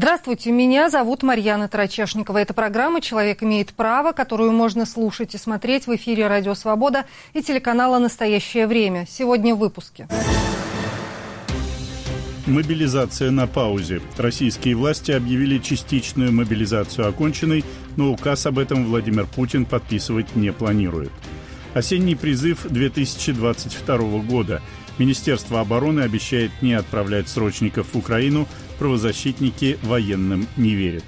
Здравствуйте, меня зовут Марьяна Тарачешникова. Это программа «Человек имеет право», которую можно слушать и смотреть в эфире «Радио Свобода» и телеканала «Настоящее время». Сегодня в выпуске. Мобилизация на паузе. Российские власти объявили частичную мобилизацию оконченной, но указ об этом Владимир Путин подписывать не планирует. Осенний призыв 2022 года. Министерство обороны обещает не отправлять срочников в Украину, правозащитники военным не верят.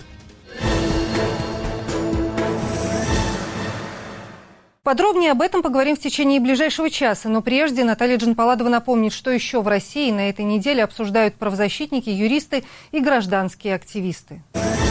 Подробнее об этом поговорим в течение ближайшего часа. Но прежде Наталья Джанпаладова напомнит, что еще в России на этой неделе обсуждают правозащитники, юристы и гражданские активисты.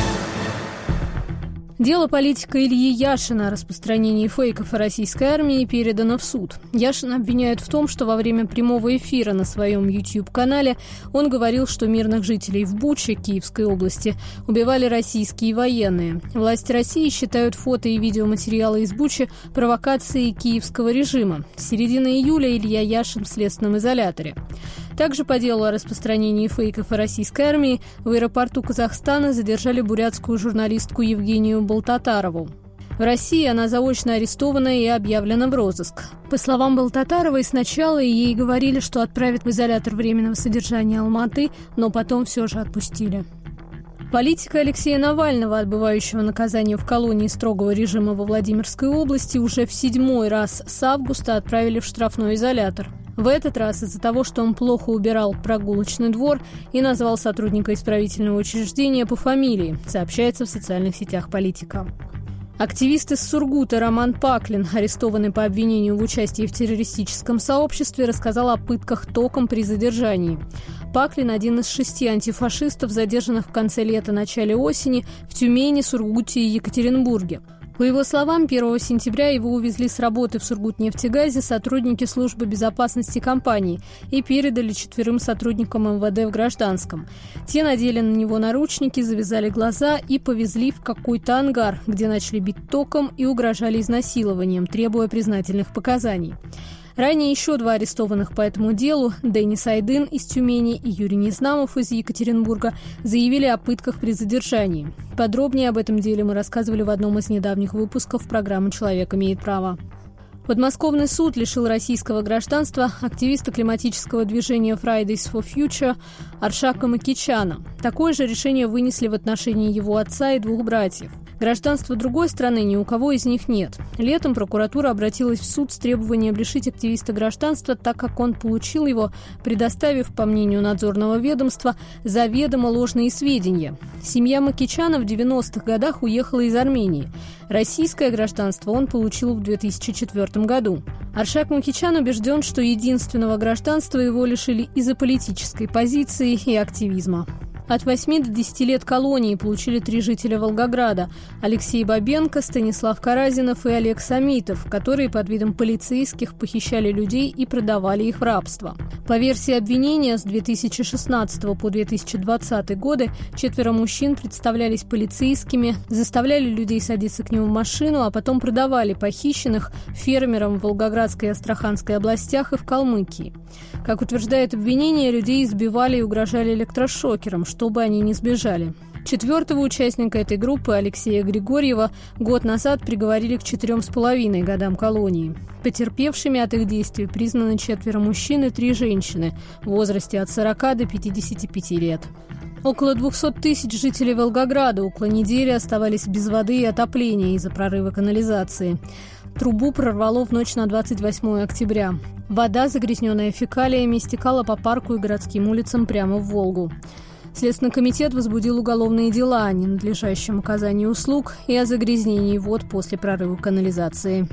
Дело политика Ильи Яшина о распространении фейков о российской армии передано в суд. Яшина обвиняют в том, что во время прямого эфира на своем YouTube-канале он говорил, что мирных жителей в Буче, Киевской области, убивали российские военные. Власти России считают фото и видеоматериалы из Бучи провокацией киевского режима. С середины июля Илья Яшин в следственном изоляторе. Также по делу о распространении фейков о российской армии в аэропорту Казахстана задержали бурятскую журналистку Евгению Болтатарову. В России она заочно арестована и объявлена в розыск. По словам Болтатаровой, сначала ей говорили, что отправят в изолятор временного содержания Алматы, но потом все же отпустили. Политика Алексея Навального, отбывающего наказание в колонии строгого режима во Владимирской области, уже в 7-й раз с августа отправили в штрафной изолятор. В этот раз из-за того, что он плохо убирал прогулочный двор и назвал сотрудника исправительного учреждения по фамилии, сообщается в социальных сетях политика. Активист из Сургута Роман Паклин, арестованный по обвинению в участии в террористическом сообществе, рассказал о пытках током при задержании. Паклин – один из 6 антифашистов, задержанных в конце лета-начале осени в Тюмени, Сургуте и Екатеринбурге. По его словам, 1 сентября его увезли с работы в Сургутнефтегазе сотрудники службы безопасности компании и передали 4 сотрудникам МВД в гражданском. Те надели на него наручники, завязали глаза и повезли в какой-то ангар, где начали бить током и угрожали изнасилованием, требуя признательных показаний. Ранее еще 2 арестованных по этому делу, Денис Айдын из Тюмени и Юрий Незнамов из Екатеринбурга, заявили о пытках при задержании. Подробнее об этом деле мы рассказывали в одном из недавних выпусков программы «Человек имеет право». Подмосковный суд лишил российского гражданства активиста климатического движения Fridays for Future Аршака Макичана. Такое же решение вынесли в отношении его отца и 2 братьев. Гражданства другой страны ни у кого из них нет. Летом прокуратура обратилась в суд с требованием лишить активиста гражданства, так как он получил его, предоставив, по мнению надзорного ведомства, заведомо ложные сведения. Семья Макичана в 90-х годах уехала из Армении. Российское гражданство он получил в 2004 году. Аршак Макичан убежден, что единственного гражданства его лишили из-за политической позиции и активизма. От 8 до 10 лет колонии получили 3 жителя Волгограда – Алексей Бабенко, Станислав Каразинов и Олег Самитов, которые под видом полицейских похищали людей и продавали их в рабство. По версии обвинения, с 2016 по 2020 годы 4 мужчин представлялись полицейскими, заставляли людей садиться к ним в машину, а потом продавали похищенных фермерам в Волгоградской и Астраханской областях и в Калмыкии. Как утверждает обвинение, людей избивали и угрожали электрошокером, чтобы они не сбежали. 4-го участника этой группы, Алексея Григорьева, год назад приговорили к 4,5 годам колонии. Потерпевшими от их действий признаны 4 мужчин и 3 женщины в возрасте от 40 до 55 лет. Около 200 тысяч жителей Волгограда около недели оставались без воды и отопления из-за прорыва канализации. Трубу прорвало в ночь на 28 октября. Вода, загрязненная фекалиями, стекала по парку и городским улицам прямо в Волгу. Следственный комитет возбудил уголовные дела о ненадлежащем оказании услуг и о загрязнении вод после прорыва канализации.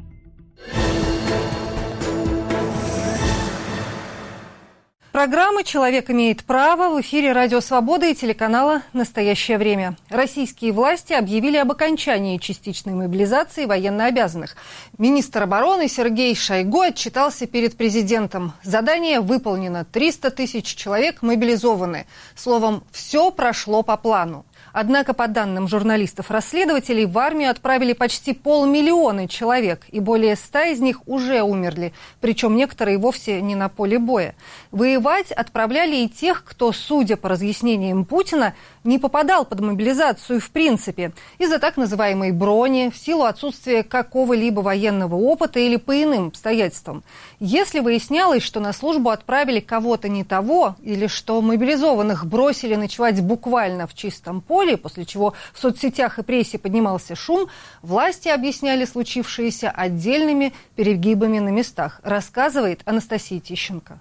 Программа «Человек имеет право» в эфире «Радио Свобода» и телеканала «Настоящее время». Российские власти объявили об окончании частичной мобилизации военнообязанных. Министр обороны Сергей Шойгу отчитался перед президентом. Задание выполнено. 300 тысяч человек мобилизованы. Словом, все прошло по плану. Однако, по данным журналистов-расследователей, в армию отправили почти 500 000 человек, и более 100 из них уже умерли, причем некоторые вовсе не на поле боя. Воевать отправляли и тех, кто, судя по разъяснениям Путина, не попадал под мобилизацию в принципе, из-за так называемой брони, в силу отсутствия какого-либо военного опыта или по иным обстоятельствам. Если выяснялось, что на службу отправили кого-то не того, или что мобилизованных бросили ночевать буквально в чистом поле, после чего в соцсетях и прессе поднимался шум, власти объясняли случившееся отдельными перегибами на местах, рассказывает Анастасия Тищенко.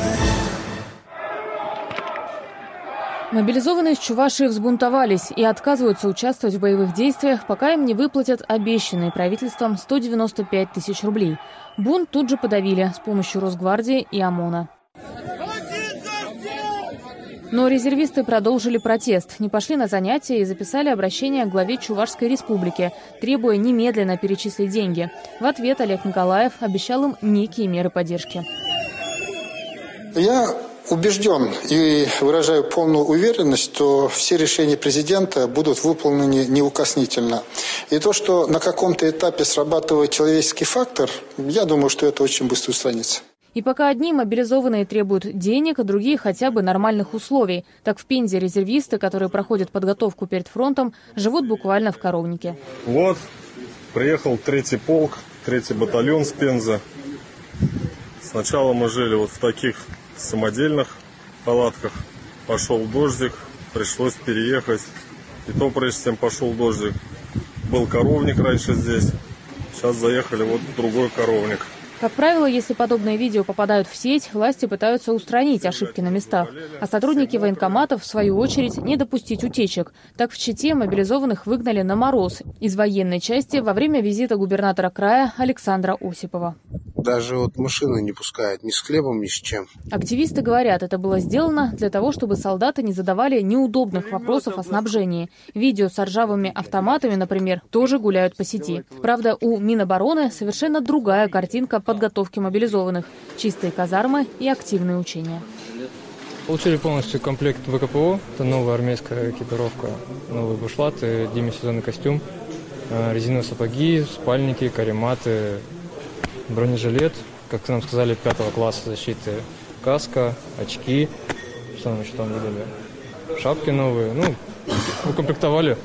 Мобилизованные из Чувашии взбунтовались и отказываются участвовать в боевых действиях, пока им не выплатят обещанные правительством 195 тысяч рублей. Бунт тут же подавили с помощью Росгвардии и ОМОНа. Но резервисты продолжили протест, не пошли на занятия и записали обращение к главе Чувашской республики, требуя немедленно перечислить деньги. В ответ Олег Николаев обещал им некие меры поддержки. Я убежден и выражаю полную уверенность, что все решения президента будут выполнены неукоснительно. И то, что на каком-то этапе срабатывает человеческий фактор, я думаю, что это очень быстро устранится. И пока одни мобилизованные требуют денег, а другие хотя бы нормальных условий. Так в Пензе резервисты, которые проходят подготовку перед фронтом, живут буквально в коровнике. Вот, приехал 3-й полк, 3-й батальон с Пензы. Сначала мы жили вот в таких самодельных палатках. Пошел дождик, пришлось переехать. И то прежде чем пошел дождик. Был коровник раньше здесь. Сейчас заехали вот в другой коровник. Как правило, если подобные видео попадают в сеть, власти пытаются устранить ошибки на местах. А сотрудники военкоматов, в свою очередь, не допустить утечек. Так в Чите мобилизованных выгнали на мороз из военной части во время визита губернатора края Александра Осипова. Даже вот машины не пускают ни с хлебом, ни с чем. Активисты говорят, это было сделано для того, чтобы солдаты не задавали неудобных вопросов о снабжении. Видео с ржавыми автоматами, например, тоже гуляют по сети. Правда, у Минобороны совершенно другая картинка подготовки мобилизованных. Чистые казармы и активные учения. Получили полностью комплект ВКПО. Это новая армейская экипировка, новые бушлаты, демисезонный костюм, резиновые сапоги, спальники, карематы, бронежилет, как нам сказали, 5 класса защиты, каска, очки, что нам еще там выдали, шапки новые, укомплектовали.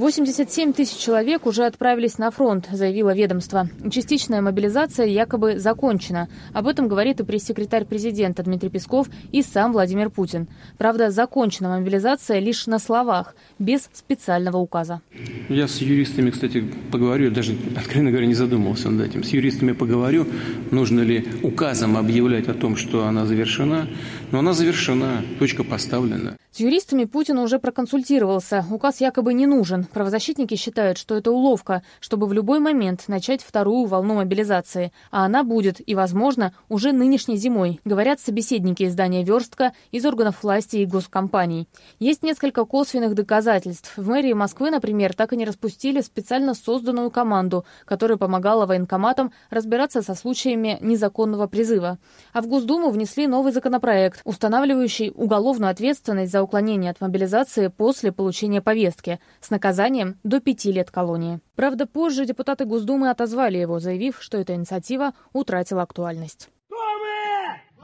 87 тысяч человек уже отправились на фронт, заявило ведомство. Частичная мобилизация якобы закончена. Об этом говорит и пресс-секретарь президента Дмитрий Песков и сам Владимир Путин. Правда, закончена мобилизация лишь на словах, без специального указа. Я с юристами, кстати, поговорю, даже, откровенно говоря, не задумывался над этим. С юристами поговорю, нужно ли указом объявлять о том, что она завершена. Но она завершена, точка поставлена. С юристами Путин уже проконсультировался. Указ якобы не нужен. Правозащитники считают, что это уловка, чтобы в любой момент начать вторую волну мобилизации. А она будет, и, возможно, уже нынешней зимой, говорят собеседники издания «Верстка» из органов власти и госкомпаний. Есть несколько косвенных доказательств. В мэрии Москвы, например, так и не распустили специально созданную команду, которая помогала военкоматам разбираться со случаями незаконного призыва. А в Госдуму внесли новый законопроект, устанавливающий уголовную ответственность за уклонение от мобилизации после получения повестки с наказанием до 5 лет колонии. Правда, позже депутаты Госдумы отозвали его, заявив, что эта инициатива утратила актуальность. Кто мы?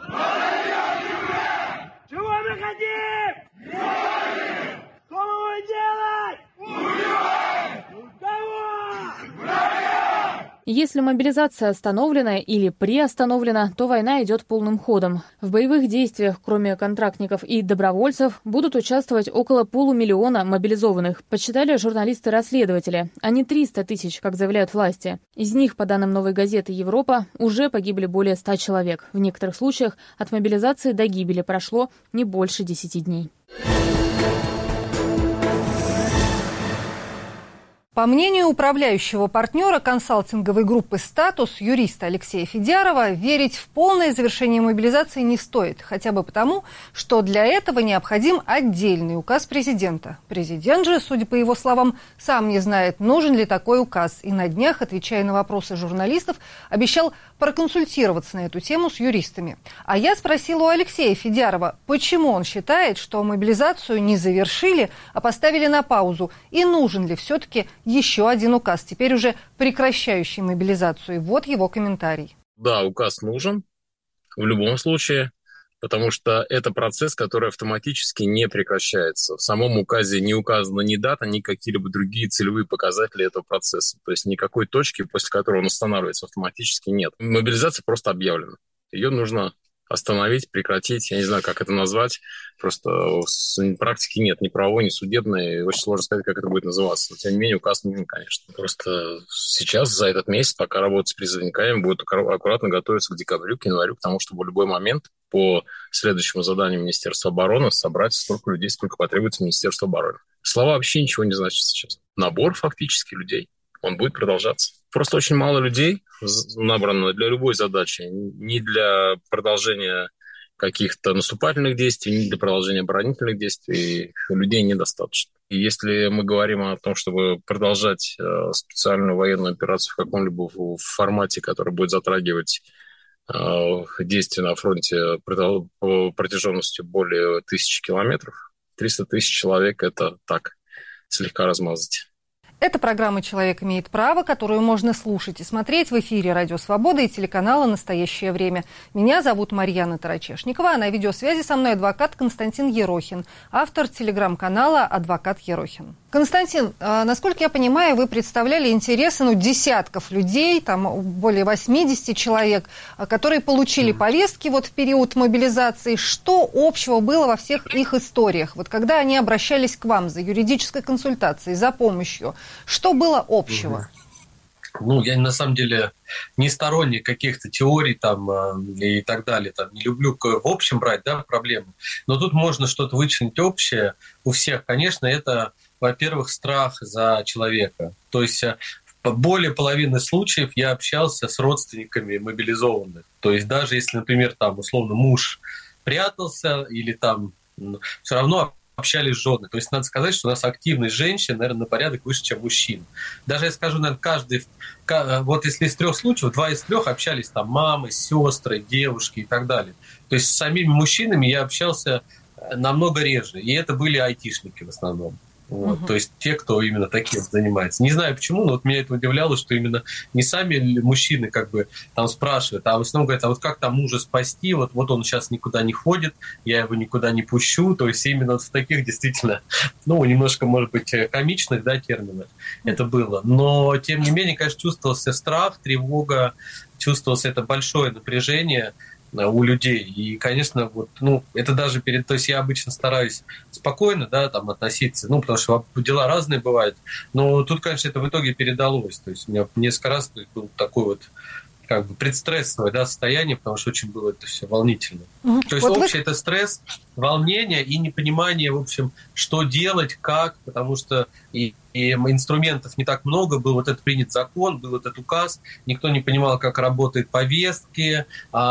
Чего мы хотим? Что мы будем делать? Убивать! Кого? Если мобилизация остановлена или приостановлена, то война идет полным ходом. В боевых действиях, кроме контрактников и добровольцев, будут участвовать около 500 000 мобилизованных, подсчитали журналисты-расследователи, а не 300 тысяч, как заявляют власти. Из них, по данным «Новой газеты Европа», уже погибли более 100 человек. В некоторых случаях от мобилизации до гибели прошло не больше 10 дней. По мнению управляющего партнера консалтинговой группы «Статус» юриста Алексея Федярова, верить в полное завершение мобилизации не стоит. Хотя бы потому, что для этого необходим отдельный указ президента. Президент же, судя по его словам, сам не знает, нужен ли такой указ. И на днях, отвечая на вопросы журналистов, обещал проконсультироваться на эту тему с юристами. А я спросила у Алексея Федярова, почему он считает, что мобилизацию не завершили, а поставили на паузу. И нужен ли все-таки еще один указ, теперь уже прекращающий мобилизацию. Вот его комментарий. Да, указ нужен в любом случае, потому что это процесс, который автоматически не прекращается. В самом указе не указана ни дата, ни какие-либо другие целевые показатели этого процесса. То есть никакой точки, после которой он останавливается, автоматически нет. Мобилизация просто объявлена. Ее нужно остановить, прекратить, я не знаю, как это назвать. Просто практики нет, ни правовой, ни судебной. Очень сложно сказать, как это будет называться. Но, тем не менее, указ нужен, конечно. Просто сейчас, за этот месяц, пока работать с призывниками, будут аккуратно готовиться к декабрю, к январю, потому что в любой момент по следующему заданию Министерства обороны собрать столько людей, сколько потребуется Министерству обороны. Слова вообще ничего не значат сейчас. Набор фактически людей, он будет продолжаться. Просто очень мало людей набрано для любой задачи. Не для продолжения каких-то наступательных действий, не для продолжения оборонительных действий. Людей недостаточно. И если мы говорим о том, чтобы продолжать специальную военную операцию в каком-либо формате, который будет затрагивать действия на фронте протяженностью более 1000 километров, 300 тысяч человек – это так, слегка размазать. Это программа «Человек имеет право», которую можно слушать и смотреть в эфире «Радио Свобода» и телеканала «Настоящее время». Меня зовут Марьяна Тарачешникова, а на видеосвязи со мной адвокат Константин Ерохин, автор телеграм-канала «Адвокат Ерохин». Константин, насколько я понимаю, вы представляли интересы десятков людей, там более 80 человек, которые получили повестки в период мобилизации. Что общего было во всех их историях? Когда они обращались к вам за юридической консультацией, за помощью, что было общего? Я на самом деле не сторонник каких-то теорий и так далее. Не люблю в общем брать проблемы. Но тут можно что-то вычленить общее у всех. Конечно, это, во-первых, страх за человека. То есть более половины случаев я общался с родственниками мобилизованных. То есть даже если, например, условно муж прятался или все равно общались жены. То есть надо сказать, что у нас активность женщин, наверное, на порядок выше, чем мужчин. Даже я скажу, наверное, если из 3 случаев, 2 из 3 общались мамы, сестры, девушки и так далее. То есть с самими мужчинами я общался намного реже. И это были айтишники в основном. То есть те, кто именно таким занимается. Не знаю почему, но меня это удивляло, что именно не сами мужчины спрашивают, а в основном говорят, как мужа спасти, вот он сейчас никуда не ходит, я его никуда не пущу. То есть именно в таких действительно, немножко, может быть, комичных терминах это было. Но, тем не менее, конечно, чувствовался страх, тревога, чувствовалось это большое напряжение у людей. И, конечно, это даже то есть я обычно стараюсь спокойно, относиться, потому что дела разные бывают, но тут, конечно, это в итоге передалось. То есть у меня несколько раз был такой предстрессовое состояние, потому что очень было это все волнительно. То есть общее это стресс, волнение и непонимание, в общем, что делать, как, потому что и инструментов не так много, был этот принят закон, был этот указ, никто не понимал, как работают повестки,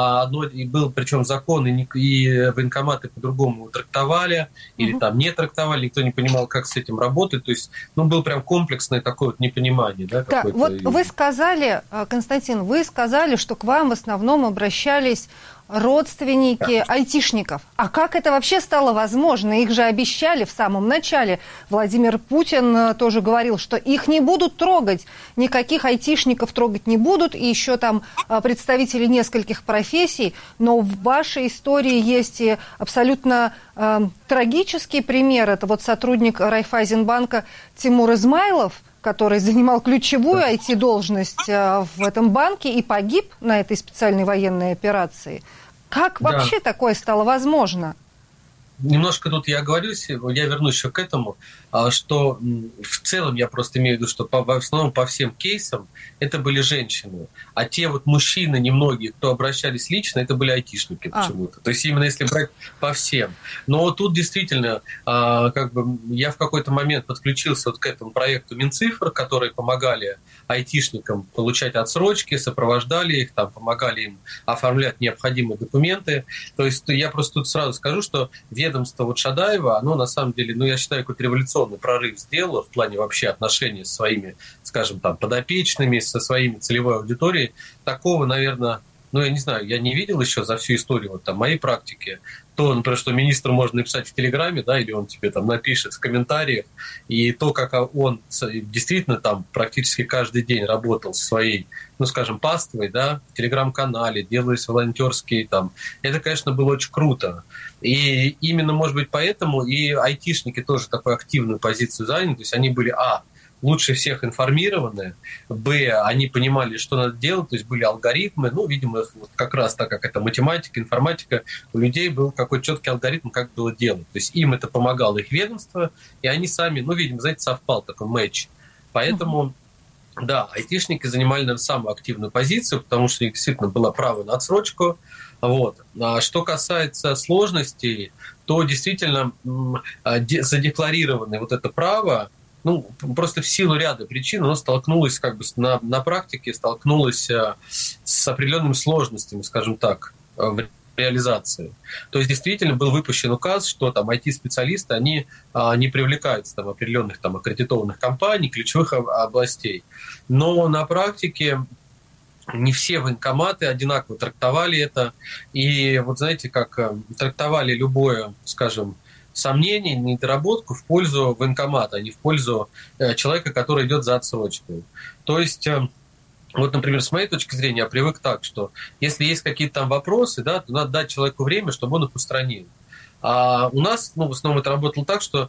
и был причем закон, и военкоматы по-другому трактовали, или не трактовали, никто не понимал, как с этим работать, то есть, был прям комплексное такое непонимание. Вы сказали, Константин, что к вам в основном обращались родственники айтишников. А как это вообще стало возможно? Их же обещали в самом начале. Владимир Путин тоже говорил, что их не будут трогать. Никаких айтишников трогать не будут. И еще представители нескольких профессий. Но в вашей истории есть и абсолютно трагический пример. Это сотрудник Райффайзенбанка Тимур Измайлов, который занимал ключевую IT-должность в этом банке и погиб на этой специальной военной операции. Как вообще такое стало возможно? немножко тут я оговорюсь, я вернусь еще к этому, что в целом я просто имею в виду, что в основном по всем кейсам это были женщины, а те вот мужчины немногие, кто обращались лично, это были айтишники почему-то. То есть именно если брать по всем. Но тут действительно, как бы я в какой-то момент подключился вот к этому проекту Минцифр, которые помогали айтишникам получать отсрочки, сопровождали их, там, помогали им оформлять необходимые документы. То есть я просто тут сразу скажу, что ведомство вот Шадаева, оно на самом деле, я считаю, какой-то революционный прорыв сделало в плане вообще отношений со своими, скажем, там, подопечными, со своими целевой аудиторией. Такого, наверное, я не знаю, я не видел еще за всю историю вот, там, моей практики. То, например, что министру можно написать в Телеграме, да, или он тебе там напишет в комментариях, и то, как он действительно там практически каждый день работал со своей, скажем, паствой, да, в Телеграм-канале, делались волонтерские там, это, конечно, было очень круто. И именно, может быть, поэтому и айтишники тоже такую активную позицию заняли, то есть они были, лучше всех информированы, они понимали, что надо делать, то есть были алгоритмы, видимо, вот как раз так как это математика, информатика, у людей был какой-то четкий алгоритм, как было делать. То есть им это помогало их ведомство, и они сами, видимо, знаете, совпал такой матч. Поэтому, да, айтишники занимали, наверное, самую активную позицию, потому что у них действительно было право на отсрочку. Вот. А что касается сложностей, то действительно задекларированное вот это право, просто в силу ряда причин оно столкнулось на практике, столкнулось с определенными сложностями, скажем так, в реализации. То есть действительно был выпущен указ, что там IT-специалисты, они не привлекаются там определенных там аккредитованных компаний, ключевых областей. Но на практике не все военкоматы одинаково трактовали это. И вот знаете, как трактовали любое, скажем, сомнение, недоработку в пользу военкомата, а не в пользу человека, который идет за отсрочкой. То есть, вот, например, с моей точки зрения, я привык так, что если есть какие-то там вопросы, да, то надо дать человеку время, чтобы он их устранил. А у нас, в основном это работало так, что,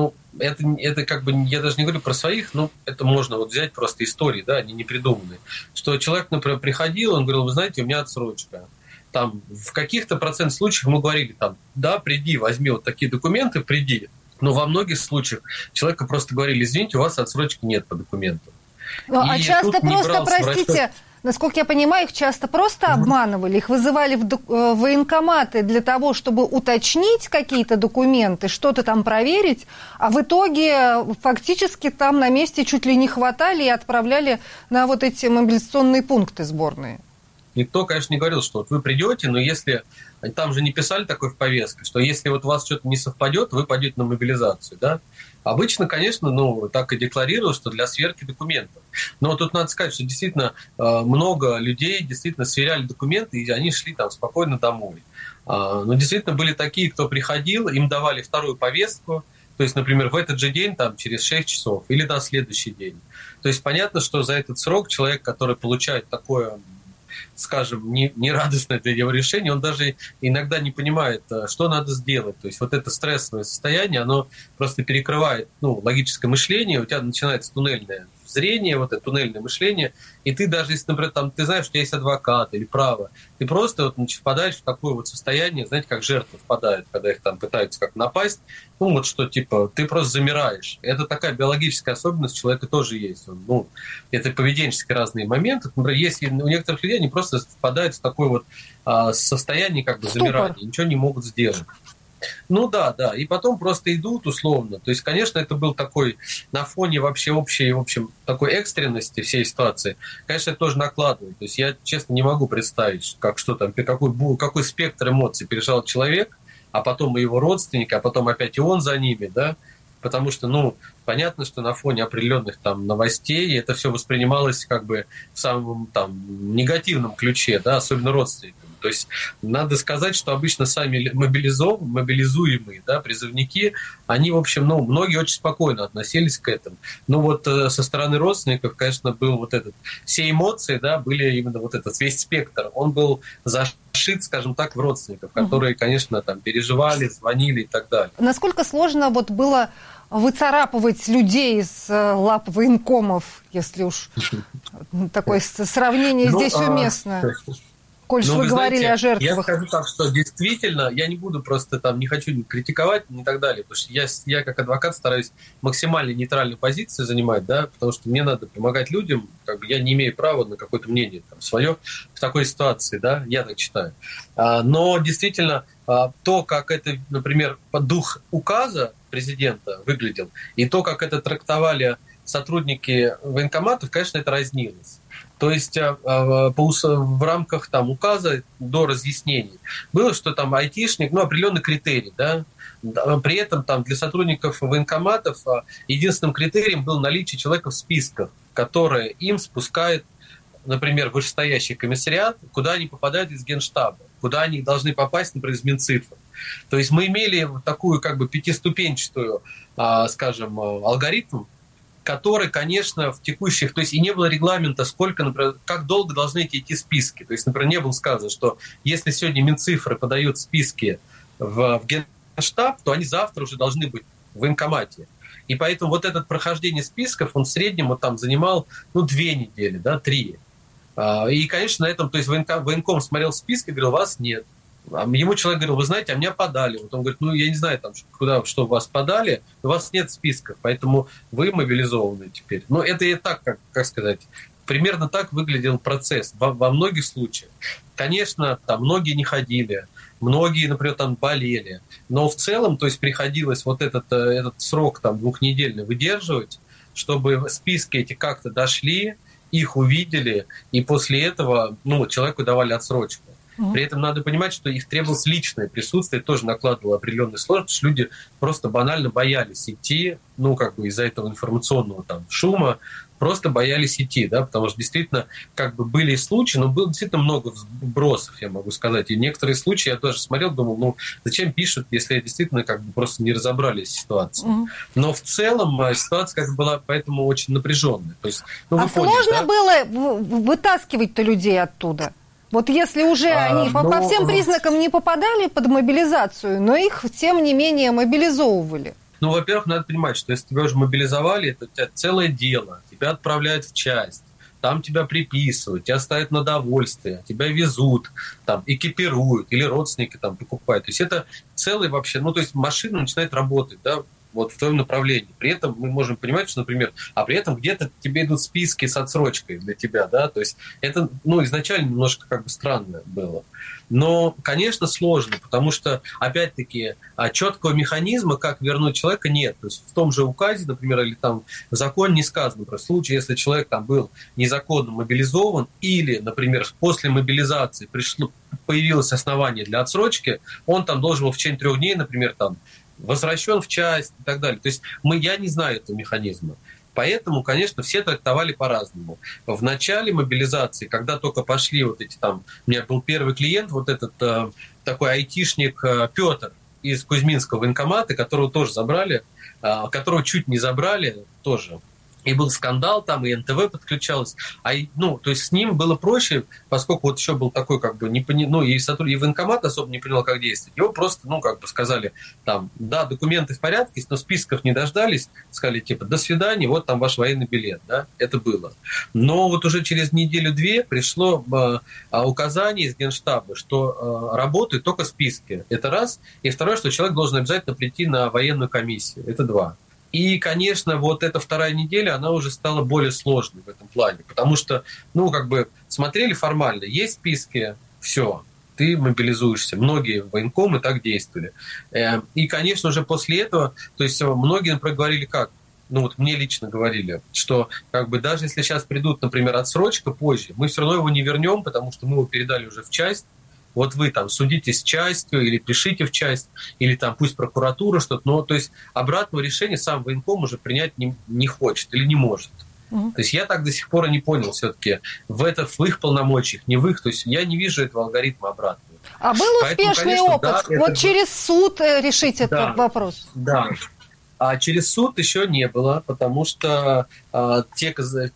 это как бы, я даже не говорю про своих, это можно вот взять просто истории, да, они не придуманные. Что человек, например, приходил, он говорил, вы знаете, у меня отсрочка. Там, в каких-то процентных случаях мы говорили, да, приди, возьми вот такие документы, приди. Но во многих случаях человеку просто говорили, извините, у вас отсрочки нет по документам. А часто просто, простите, насколько я понимаю, их часто просто обманывали, их вызывали в военкоматы для того, чтобы уточнить какие-то документы, что-то там проверить, а в итоге фактически там на месте чуть ли не хватали и отправляли на вот эти мобилизационные пункты сборные. Никто, конечно, не говорил, что вот вы придете, но если... Там же не писали такой в повестке, что если вот у вас что-то не совпадет, вы пойдете на мобилизацию, да? Обычно, конечно, так и декларировалось, что для сверки документов. Но тут надо сказать, что действительно много людей действительно сверяли документы, и они шли там спокойно домой. Но действительно были такие, кто приходил, им давали вторую повестку, то есть, например, в этот же день, там, через 6 часов, или на следующий день. То есть понятно, что за этот срок человек, который получает такое... скажем, нерадостное для него решение, он даже иногда не понимает, что надо сделать. То есть вот это стрессовое состояние, оно просто перекрывает логическое мышление, у тебя начинается туннельное зрение, вот это туннельное мышление, и ты даже, если, например, ты знаешь, что у тебя есть адвокат или право, ты просто впадаешь в такое вот состояние, знаете, как жертвы впадают, когда их там пытаются как напасть, что типа ты просто замираешь. Это такая биологическая особенность, у человека тоже есть. Это поведенческие разные моменты. Например, если у некоторых людей они просто впадают в такое вот состояние как бы замирания, ничего не могут сделать. Да. И потом просто идут условно. То есть, конечно, это был такой на фоне вообще общей, в общем, такой экстренности всей ситуации. Конечно, это тоже накладывает. То есть я, честно, не могу представить, какой спектр эмоций переживал человек, а потом и его родственники, а потом опять и он за ними, да. Потому что, понятно, что на фоне определенных там новостей это все воспринималось как бы в самом там негативном ключе, да, особенно родственникам. То есть надо сказать, что обычно сами мобилизуемые, да, призывники, они, в общем, многие очень спокойно относились к этому. Но вот со стороны родственников, конечно, был вот этот, все эмоции, да, были именно вот этот весь спектр, он был зашит, скажем так, в родственников, которые, конечно, там переживали, звонили и так далее. Насколько сложно вот было выцарапывать людей из лап военкомов, если уж такое сравнение здесь уместно? Коль что вы говорили о жертвах. Я скажу так, что действительно, я не буду просто там, не хочу критиковать и так далее, потому что я как адвокат стараюсь максимально нейтральную позицию занимать, да, потому что мне надо помогать людям, как бы я не имею права на какое-то мнение там, свое в такой ситуации, да, я так считаю. Но действительно, то, как это, например, дух указа президента выглядел, и то, как это трактовали сотрудники военкоматов, конечно, это разнилось. То есть в рамках там, указа до разъяснений было, что там айтишник, определенный критерий, да, при этом там, для сотрудников военкоматов единственным критерием было наличие человека в списках, которые им спускает, например, вышестоящий комиссариат, куда они попадают из Генштаба, куда они должны попасть, например, из Минцифры. То есть мы имели такую как бы пятиступенчатую, скажем, алгоритм, который, конечно, в текущих... То есть и не было регламента, сколько, например, как долго должны идти списки. То есть, например, не было сказано, что если сегодня Минцифры подают списки в Генштаб, то они завтра уже должны быть в военкомате. И поэтому вот это прохождение списков, он в среднем вот там занимал 2 недели, да, 3. И, конечно, на этом... То есть военком смотрел списки и говорил, вас нет. Ему человек говорил, вы знаете, а меня подали. Вот он говорит, я не знаю, там, куда, что вас подали, у вас нет списков, поэтому вы мобилизованы теперь. Но это и так, как сказать, примерно так выглядел процесс во многих случаях. Конечно, там многие не ходили, многие, например, там болели, но в целом, то есть приходилось вот этот срок там 2-недельный выдерживать, чтобы списки эти как-то дошли, их увидели, и после этого человеку давали отсрочку. При этом надо понимать, что их требовалось личное присутствие, тоже накладывало определенные сложности, потому что люди просто банально боялись идти, из-за этого информационного там шума, просто боялись идти, да, потому что действительно были случаи, но было действительно много вбросов, я могу сказать, и некоторые случаи я тоже смотрел, думал, зачем пишут, если действительно просто не разобрались в ситуации. Но в целом ситуация была поэтому очень напряженная. То есть, сложно было вытаскивать-то людей оттуда? Вот если уже они по всем признакам не попадали под мобилизацию, но их, тем не менее, мобилизовывали. Во-первых, надо понимать, что если тебя уже мобилизовали, это у тебя целое дело. Тебя отправляют в часть, там тебя приписывают, тебя ставят на довольствие, тебя везут, там, экипируют или родственники там покупают. То есть это целый вообще... то есть машина начинает работать, да, вот в твоем направлении. При этом мы можем понимать, что, например, при этом где-то тебе идут списки с отсрочкой для тебя, да, то есть это, изначально немножко странно было. Но, конечно, сложно, потому что, опять-таки, четкого механизма, как вернуть человека, нет. То есть в том же указе, например, или там в законе не сказано про случай, если человек там был незаконно мобилизован или, например, после мобилизации появилось основание для отсрочки, он там должен был в течение 3 дней, например, там, возвращен в часть и так далее. То есть я не знаю этого механизма. Поэтому, конечно, все трактовали по-разному. В начале мобилизации, когда только пошли у меня был первый клиент, такой айтишник Петр из Кузьминского военкомата, которого тоже забрали, которого чуть не забрали тоже. И был скандал там, и НТВ подключалось. То есть с ним было проще, поскольку еще был такой, и военкомат особо не понял, как действовать. Его просто, сказали, там, да, документы в порядке, но списков не дождались, сказали, до свидания, вот там ваш военный билет, да, это было. Но уже через 1-2 пришло указание из Генштаба, что работают только списки. Это раз. И второе, что человек должен обязательно прийти на военную комиссию. Это 2. И, конечно, эта 2 неделя, она уже стала более сложной в этом плане, потому что, смотрели формально, есть списки, все, ты мобилизуешься. Многие военкомы так действовали. И, конечно, уже после этого, то есть многие, например, говорили как? Мне лично говорили, что даже если сейчас придут, например, отсрочка позже, мы все равно его не вернем, потому что мы его передали уже в часть. Вот вы там судитесь с частью или пишите в часть, или там пусть прокуратура что-то. То есть обратного решения сам военком уже принять не хочет или не может. То есть я так до сих пор и не понял все-таки, в их полномочиях, не в их. То есть я не вижу этого алгоритма обратного. А был успешный опыт? Да, через суд решить этот вопрос? Да. А через суд еще не было, потому что те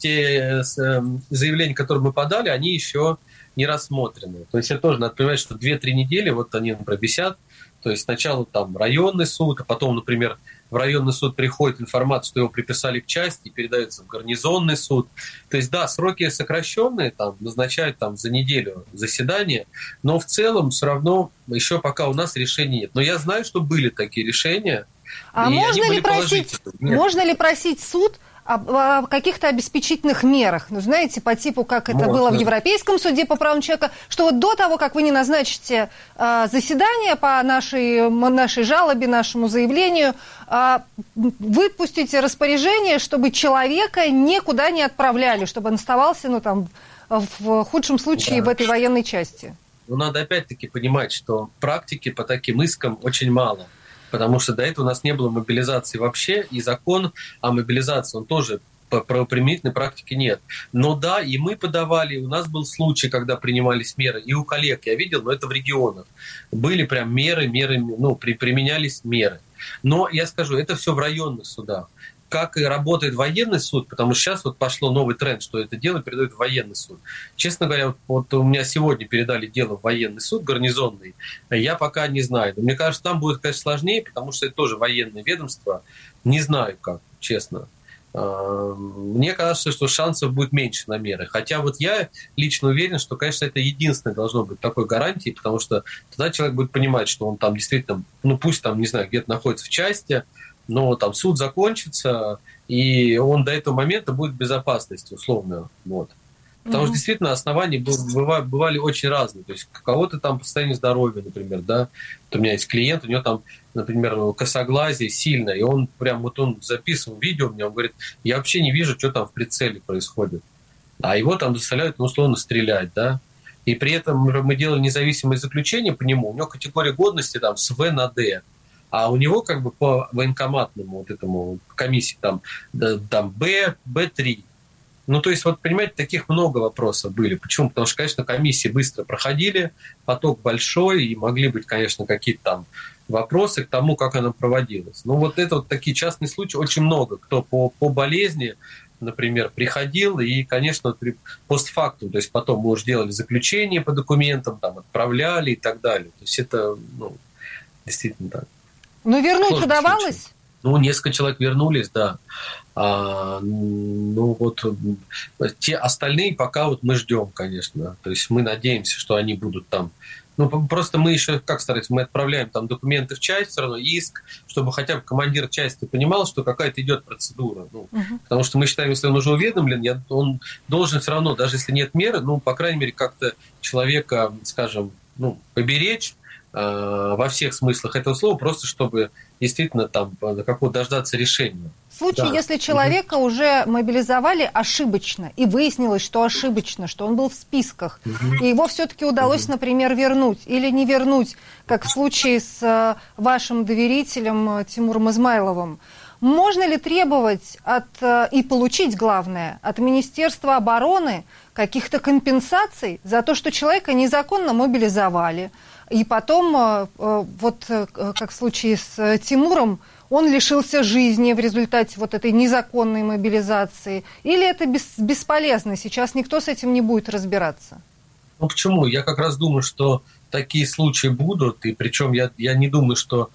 заявления, которые мы подали, они еще не рассмотрены. То есть это тоже надо понимать, что 2-3 недели, они, например, висят. То есть сначала там районный суд, а потом, например, в районный суд приходит информация, что его приписали к части, и передается в гарнизонный суд. То есть, да, сроки сокращенные, там, назначают там, за неделю заседание, но в целом все равно еще пока у нас решений нет. Но я знаю, что были такие решения. А можно ли просить суд о каких-то обеспечительных мерах, ну, знаете, по типу, как это было в Европейском суде по правам человека, что вот до того, как вы не назначите заседание по нашей жалобе, нашему заявлению, выпустите распоряжение, чтобы человека никуда не отправляли, чтобы он оставался, ну, там, в худшем случае в этой военной части? Ну, надо опять-таки понимать, что практики по таким искам очень мало. Потому что до этого у нас не было мобилизации вообще, и закон о мобилизации, он тоже по правоприменительной практике нет. Но да, и мы подавали, у нас был случай, когда принимались меры, и у коллег я видел, но это в регионах. Были прям меры, ну, применялись меры. Но я скажу, это все в районных судах. Как и работает военный суд, потому что сейчас вот пошло новый тренд, что это дело передают в военный суд. Честно говоря, вот у меня сегодня передали дело в военный суд гарнизонный, я пока не знаю. Но мне кажется, там будет, конечно, сложнее, потому что это тоже военное ведомство. Не знаю как, честно. Мне кажется, что шансов будет меньше на меры. Хотя вот я лично уверен, что, конечно, это единственное должно быть такой гарантией, потому что тогда человек будет понимать, что он там действительно, ну пусть там, не знаю, где-то находится в части, но там суд закончится, и он до этого момента будет в безопасности, условно. Вот. Потому что действительно основания бывали очень разные. То есть у кого-то там по состоянию здоровья, например, да. Вот у меня есть клиент, у него там, например, косоглазие сильно, и он прям вот он записывал видео мне, он говорит, я вообще не вижу, что там в прицеле происходит. А его там заставляют, ну, условно, стрелять, да. И при этом мы делали независимое заключение по нему, у него категория годности там с В на Д. А у него как бы по военкоматному вот этому комиссии там Б, Б3. Ну, то есть, вот, понимаете, таких много вопросов были. Почему? Потому что, конечно, комиссии быстро проходили, поток большой, и могли быть, конечно, какие-то там вопросы к тому, как она проводилась. Ну, вот это вот такие частные случаи очень много. Кто по болезни, например, приходил, и, конечно, постфактум, то есть потом мы уже делали заключение по документам, там, отправляли и так далее. То есть это, ну, действительно так. Но вернуть удавалось? Ну, несколько человек вернулись, да. Ну, вот те остальные пока вот мы ждем, конечно. То есть мы надеемся, что они будут там. Ну, просто мы еще, как стараемся, мы отправляем там документы в часть, все равно иск, чтобы хотя бы командир части понимал, что какая-то идет процедура. Ну, потому что мы считаем, если он уже уведомлен, он должен все равно, даже если нет меры, ну, по крайней мере, как-то человека, скажем, ну, поберечь, во всех смыслах этого слова, просто чтобы действительно там какого-то дождаться решения. В случае, если человека уже мобилизовали ошибочно, и выяснилось, что ошибочно, что он был в списках, и его все-таки удалось, например, вернуть или не вернуть, как в случае с вашим доверителем Тимуром Измайловым, можно ли требовать и получить, главное, от Министерства обороны каких-то компенсаций за то, что человека незаконно мобилизовали, и потом, вот как в случае с Тимуром, он лишился жизни в результате вот этой незаконной мобилизации? Или это бесполезно? Сейчас никто с этим не будет разбираться? Ну почему? Я как раз думаю, что такие случаи будут, и причем я не думаю, что...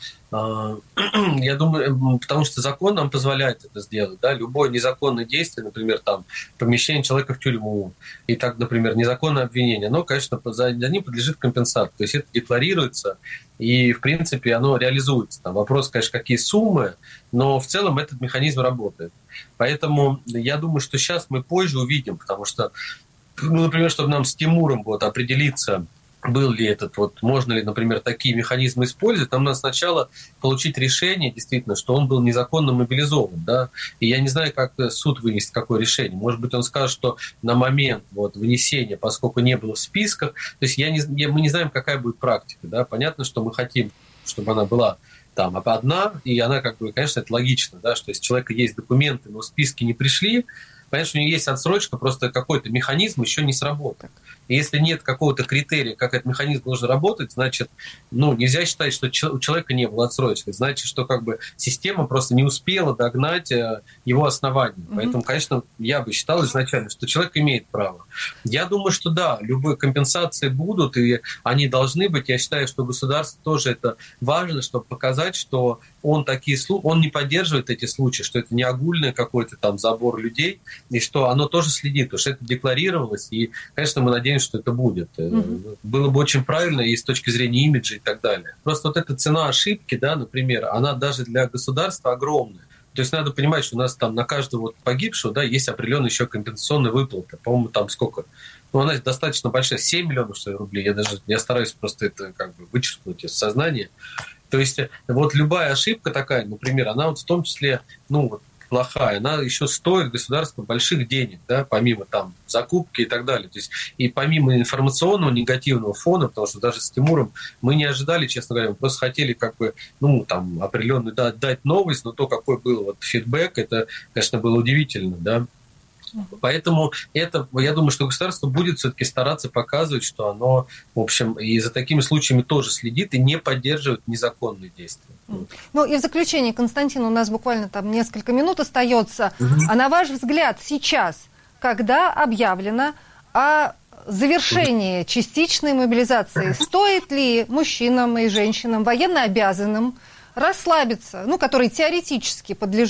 Я думаю, потому что закон нам позволяет это сделать, да, любое незаконное действие, например, там, помещение человека в тюрьму, и так, например, незаконное обвинение, оно, конечно, за ним подлежит компенсации, то есть это декларируется, и, в принципе, оно реализуется. Там вопрос, конечно, какие суммы, но в целом этот механизм работает. Поэтому я думаю, что сейчас мы позже увидим, потому что, ну, например, чтобы нам с Тимуром вот определиться, был ли этот, вот, можно ли, например, такие механизмы использовать, нам надо сначала получить решение, действительно, что он был незаконно мобилизован, да, и я не знаю, как суд вынесет какое решение. Может быть, он скажет, что на момент вот, внесения, поскольку не было в списках, то есть мы не знаем, какая будет практика, да, понятно, что мы хотим, чтобы она была там одна, и она, как бы, конечно, это логично, да, что если у человека есть документы, но списки не пришли, понятно, что у него есть отсрочка, просто какой-то механизм еще не сработал. И если нет какого-то критерия, как этот механизм должен работать, значит, нельзя считать, что у человека не было отсрочки. Значит, что система просто не успела догнать его основания. Поэтому, конечно, я бы считал изначально, что человек имеет право. Я думаю, что да, любые компенсации будут, и они должны быть. Я считаю, что государство тоже это важно, чтобы показать, что он не поддерживает эти случаи, что это не огульный какой-то там забор людей, и что оно тоже следит, потому что это декларировалось, и, конечно, мы надеемся, что это будет. Было бы очень правильно и с точки зрения имиджа и так далее. Просто вот эта цена ошибки, да, например, она даже для государства огромная. То есть надо понимать, что у нас там на каждого погибшего, да, есть определенная еще компенсационная выплата. По-моему, там сколько? Она достаточно большая, 7 миллионов что ли, рублей. Я стараюсь просто это вычеркнуть из сознания. То есть вот любая ошибка такая, например, она вот в том числе, плохая, она еще стоит государству больших денег, да, помимо там закупки и так далее. То есть и помимо информационного негативного фона, потому что даже с Тимуром мы не ожидали, честно говоря, мы просто хотели определенно дать новость, но то, какой был фидбэк, это, конечно, было удивительно, да. Поэтому я думаю, что государство будет все-таки стараться показывать, что оно, в общем, и за такими случаями тоже следит и не поддерживает незаконные действия. И в заключение, Константин, у нас буквально там несколько минут остается. А на ваш взгляд сейчас, когда объявлено о завершении частичной мобилизации, стоит ли мужчинам и женщинам, военнообязанным, расслабиться, которые теоретически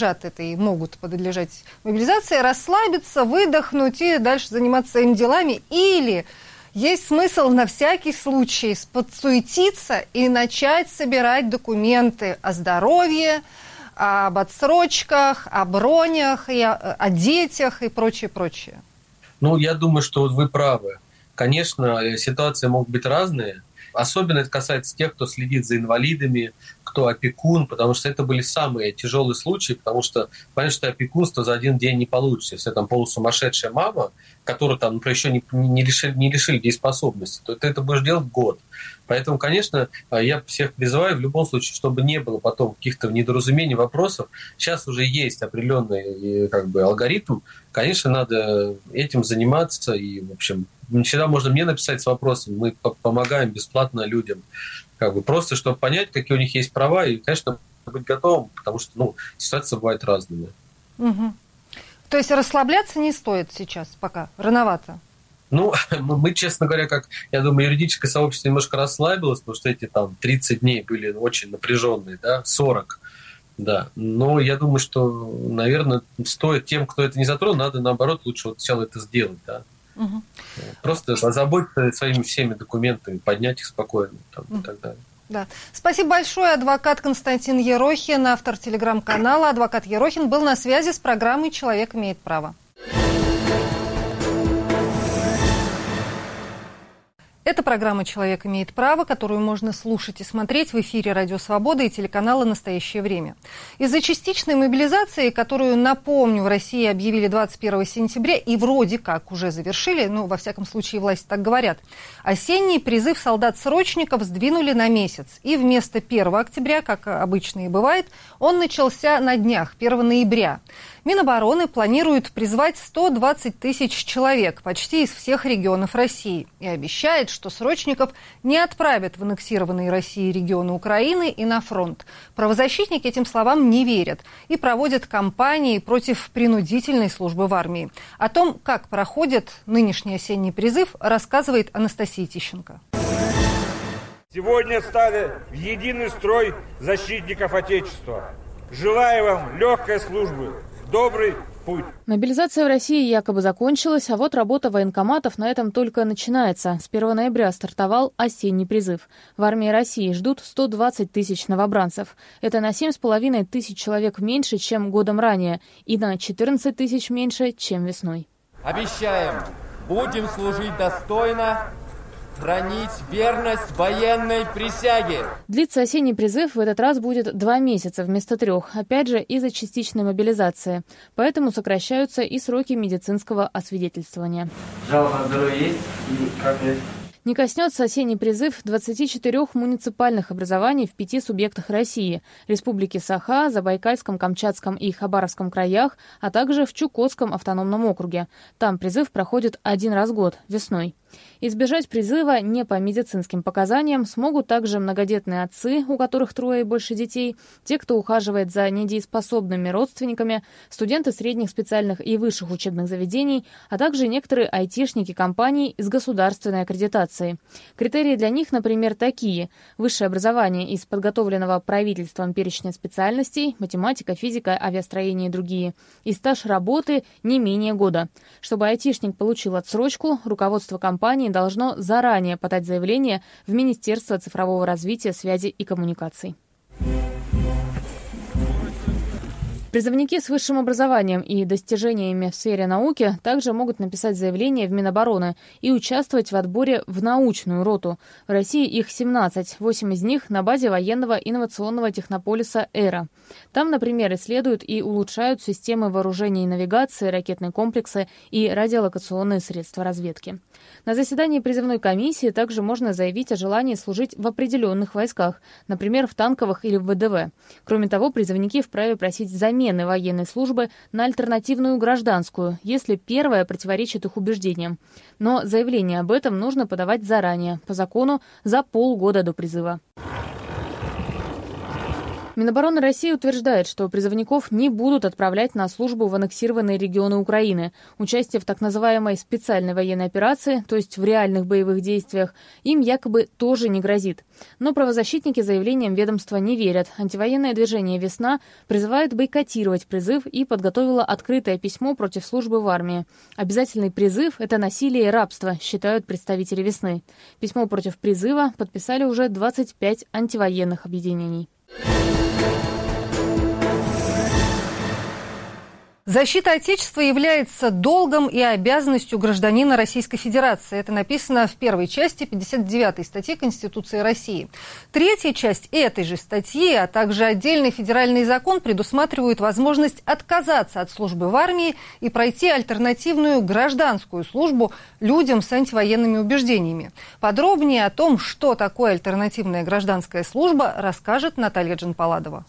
могут подлежать мобилизации, расслабиться, выдохнуть и дальше заниматься своими делами? Или есть смысл на всякий случай подсуетиться и начать собирать документы о здоровье, об отсрочках, о бронях, о детях и прочее? Я думаю, что вы правы. Конечно, ситуации могут быть разные. Особенно это касается тех, кто следит за инвалидами, кто опекун, потому что это были самые тяжелые случаи, потому что, понятно, что опекунство за один день не получится. Если там полусумасшедшая мама, которую там, например, еще не лишили дееспособности, то ты это будешь делать год. Поэтому, конечно, я всех призываю в любом случае, чтобы не было потом каких-то недоразумений, вопросов. Сейчас уже есть определенный алгоритм. Конечно, надо этим заниматься. И, в общем, всегда можно мне написать с вопросом. Мы помогаем бесплатно людям. Просто, чтобы понять, какие у них есть права. И, конечно, быть готовым, потому что ситуации бывают разными. Угу. То есть расслабляться не стоит сейчас пока? Рановато? Мы, честно говоря, я думаю, юридическое сообщество немножко расслабилось, потому что эти 30 дней были очень напряженные, да, 40, да. Но я думаю, что, наверное, стоит тем, кто это не затронул, надо, наоборот, лучше сначала это сделать, да. Угу. Просто озаботиться своими всеми документами, поднять их спокойно и так далее. Да. Спасибо большое. Адвокат Константин Ерохин, автор телеграм-канала. Адвокат Ерохин был на связи с программой «Человек имеет право». Это программа «Человек имеет право», которую можно слушать и смотреть в эфире «Радио Свобода» и телеканала «Настоящее время». Из-за частичной мобилизации, которую, напомню, в России объявили 21 сентября и вроде как уже завершили, во всяком случае власти так говорят, осенний призыв солдат-срочников сдвинули на месяц. И вместо 1 октября, как обычно и бывает, он начался на днях, 1 ноября. Минобороны планирует призвать 120 тысяч человек почти из всех регионов России и обещает, что срочников не отправят в аннексированные Россией регионы Украины и на фронт. Правозащитники этим словам не верят и проводят кампании против принудительной службы в армии. О том, как проходит нынешний осенний призыв, рассказывает Анастасия Тищенко. Сегодня стали в единый строй защитников Отечества. Желаю вам легкой службы. Добрый путь. Мобилизация в России якобы закончилась, а вот работа военкоматов на этом только начинается. С 1 ноября стартовал осенний призыв. В армии России ждут 120 тысяч новобранцев. Это на 7,5 тысяч человек меньше, чем годом ранее, и на 14 тысяч меньше, чем весной. Обещаем, будем служить достойно, хранить верность военной присяге. Длится осенний призыв в этот раз будет 2 месяца вместо 3, опять же из-за частичной мобилизации. Поэтому сокращаются и сроки медицинского освидетельствования. Жалоба на здоровье есть? И как есть? Не коснется осенний призыв 24 муниципальных образований в 5 субъектах России – Республике Саха, Забайкальском, Камчатском и Хабаровском краях, а также в Чукотском автономном округе. Там призыв проходит 1 раз в год, весной. Избежать призыва не по медицинским показаниям смогут также многодетные отцы, у которых 3 и больше детей, те, кто ухаживает за недееспособными родственниками, студенты средних, специальных и высших учебных заведений, а также некоторые айтишники компаний с государственной аккредитацией. Критерии для них, например, такие: высшее образование из подготовленного правительством перечня специальностей, математика, физика, авиастроение и другие, и стаж работы не менее года. Чтобы айтишник получил отсрочку, руководство компании должно заранее подать заявление в Министерство цифрового развития, связи и коммуникаций. Призывники с высшим образованием и достижениями в сфере науки также могут написать заявление в Минобороны и участвовать в отборе в научную роту. В России их 17, 8 из них на базе военного инновационного технополиса «Эра». Там, например, исследуют и улучшают системы вооружения и навигации, ракетные комплексы и радиолокационные средства разведки. На заседании призывной комиссии также можно заявить о желании служить в определенных войсках, например, в танковых или в ВДВ. Кроме того, призывники вправе просить замены военной службы на альтернативную гражданскую, если первая противоречит их убеждениям. Но заявление об этом нужно подавать заранее, по закону, за полгода до призыва. Минобороны России утверждает, что призывников не будут отправлять на службу в аннексированные регионы Украины. Участие в так называемой специальной военной операции, то есть в реальных боевых действиях, им якобы тоже не грозит. Но правозащитники заявлениям ведомства не верят. Антивоенное движение «Весна» призывает бойкотировать призыв и подготовило открытое письмо против службы в армии. Обязательный призыв – это насилие и рабство, считают представители «Весны». Письмо против призыва подписали уже 25 антивоенных объединений. Защита Отечества является долгом и обязанностью гражданина Российской Федерации. Это написано в первой части 59-й статьи Конституции России. Третья часть этой же статьи, а также отдельный федеральный закон предусматривают возможность отказаться от службы в армии и пройти альтернативную гражданскую службу людям с антивоенными убеждениями. Подробнее о том, что такое альтернативная гражданская служба, расскажет Наталья Джанпаладова.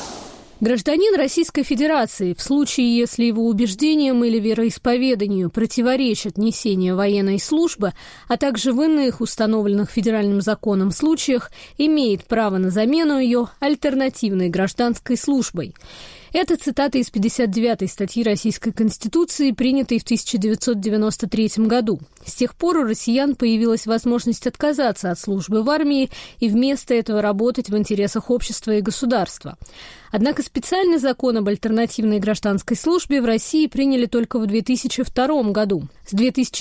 Гражданин Российской Федерации, в случае, если его убеждениям или вероисповеданию противоречит несение военной службы, а также в иных установленных федеральным законом случаях, имеет право на замену ее альтернативной гражданской службой. Это цитата из 59-й статьи Российской Конституции, принятой в 1993 году. С тех пор у россиян появилась возможность отказаться от службы в армии и вместо этого работать в интересах общества и государства. Однако специальный закон об альтернативной гражданской службе в России приняли только в 2002 году. С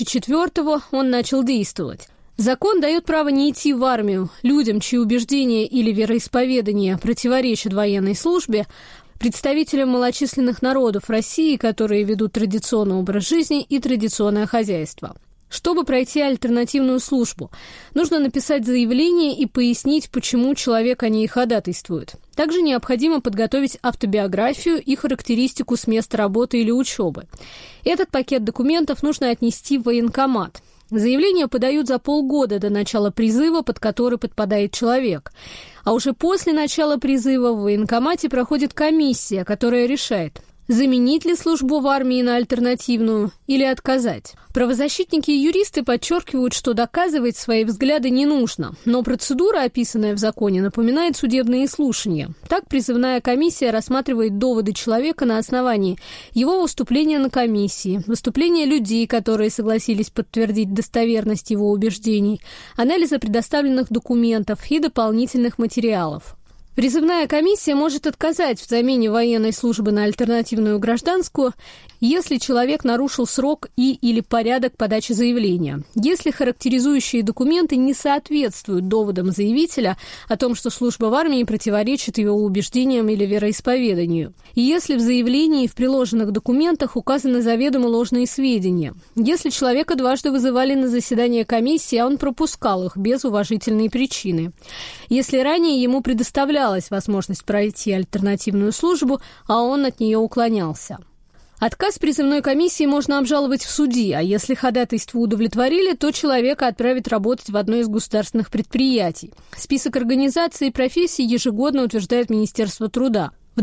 2004 он начал действовать. Закон дает право не идти в армию людям, чьи убеждения или вероисповедания противоречат военной службе, представителям малочисленных народов России, которые ведут традиционный образ жизни и традиционное хозяйство. Чтобы пройти альтернативную службу, нужно написать заявление и пояснить, почему человек о ней ходатайствует. Также необходимо подготовить автобиографию и характеристику с места работы или учебы. Этот пакет документов нужно отнести в военкомат. Заявление подают за полгода до начала призыва, под который подпадает человек. А уже после начала призыва в военкомате проходит комиссия, которая решает, заменить ли службу в армии на альтернативную или отказать. Правозащитники и юристы подчеркивают, что доказывать свои взгляды не нужно, но процедура, описанная в законе, напоминает судебные слушания. Так призывная комиссия рассматривает доводы человека на основании его выступления на комиссии, выступления людей, которые согласились подтвердить достоверность его убеждений, анализа предоставленных документов и дополнительных материалов. Призывная комиссия может отказать в замене военной службы на альтернативную гражданскую, если человек нарушил срок или порядок подачи заявления, если характеризующие документы не соответствуют доводам заявителя о том, что служба в армии противоречит его убеждениям или вероисповеданию, и если в заявлении и в приложенных документах указаны заведомо ложные сведения, если человека дважды вызывали на заседание комиссии, а он пропускал их без уважительной причины, если ранее ему предоставлялась возможность пройти альтернативную службу, а он от нее уклонялся. Отказ призывной комиссии можно обжаловать в суде, а если ходатайство удовлетворили, то человека отправят работать в одно из государственных предприятий. Список организаций и профессий ежегодно утверждает Министерство труда. В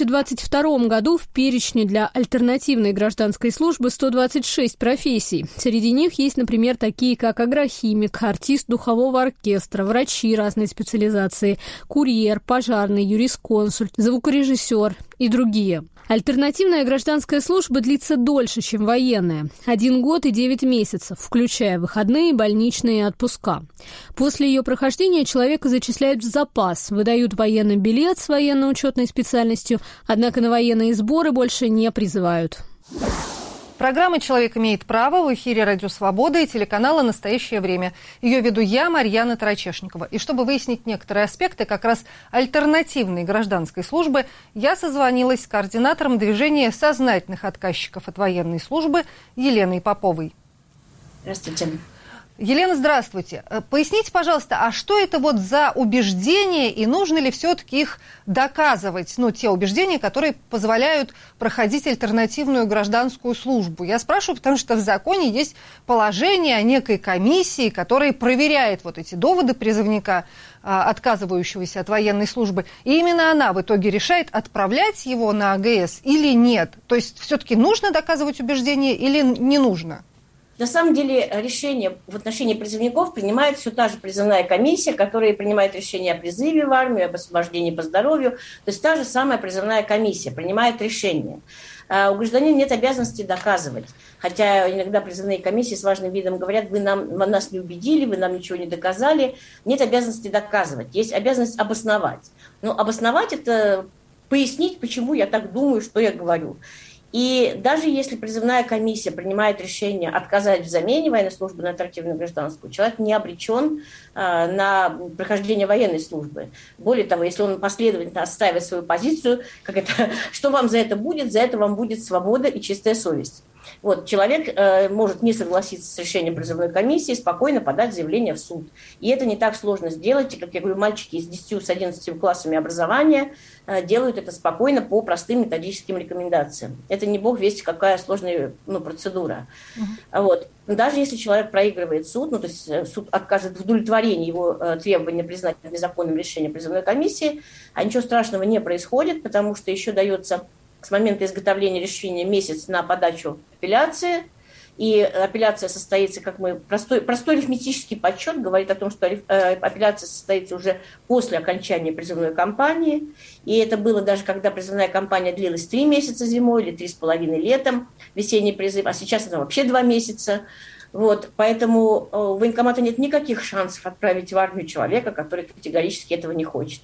2022 году в перечне для альтернативной гражданской службы 126 профессий. Среди них есть, например, такие как агрохимик, артист духового оркестра, врачи разной специализации, курьер, пожарный, юрисконсульт, звукорежиссер и другие. Альтернативная гражданская служба длится дольше, чем военная. 1 год и 9 месяцев, включая выходные, больничные и отпуска. После ее прохождения человека зачисляют в запас, выдают военный билет с военно-учетной специальностью, однако на военные сборы больше не призывают. Программа «Человек имеет право» в эфире «Радио Свобода» и телеканала «Настоящее время». Ее веду я, Марьяна Тарачешникова. И чтобы выяснить некоторые аспекты как раз альтернативной гражданской службы, я созвонилась с координатором движения сознательных отказчиков от военной службы Еленой Поповой. Здравствуйте. Елена, здравствуйте. Поясните, пожалуйста, а что это вот за убеждения и нужно ли все-таки их доказывать? Те убеждения, которые позволяют проходить альтернативную гражданскую службу. Я спрашиваю, потому что в законе есть положение о некой комиссии, которая проверяет вот эти доводы призывника, отказывающегося от военной службы. И именно она в итоге решает, отправлять его на АГС или нет. То есть все-таки нужно доказывать убеждения или не нужно? На самом деле решение в отношении призывников принимает все та же призывная комиссия, которая принимает решение о призыве в армию, об освобождении по здоровью. То есть та же самая призывная комиссия принимает решение. У гражданина нет обязанности доказывать. Хотя иногда призывные комиссии с важным видом говорят, вы нас не убедили, вы нам ничего не доказали. Нет обязанности доказывать, есть обязанность обосновать. Но обосновать – это пояснить, почему я так думаю, что я говорю. И даже если призывная комиссия принимает решение отказать в замене военной службы на альтернативную гражданскую, человек не обречен на прохождение военной службы. Более того, если он последовательно отстаивает свою позицию, что вам за это будет? За это вам будет свобода и чистая совесть. Человек может не согласиться с решением призывной комиссии, спокойно подать заявление в суд. И это не так сложно сделать. И, как я говорю, мальчики с 10, с 11 классами образования делают это спокойно по простым методическим рекомендациям. Это не бог весть какая сложная процедура. Даже если человек проигрывает суд, то есть суд отказывает в удовлетворении его требования признать незаконным решение призывной комиссии, а ничего страшного не происходит, потому что еще дается с момента изготовления решения месяц на подачу апелляции. И апелляция состоится, простой арифметический подсчет говорит о том, что апелляция состоится уже после окончания призывной кампании. И это было даже когда призывная кампания длилась 3 месяца зимой или 3,5 летом, весенний призыв, а сейчас это вообще 2 месяца. Поэтому у военкомата нет никаких шансов отправить в армию человека, который категорически этого не хочет.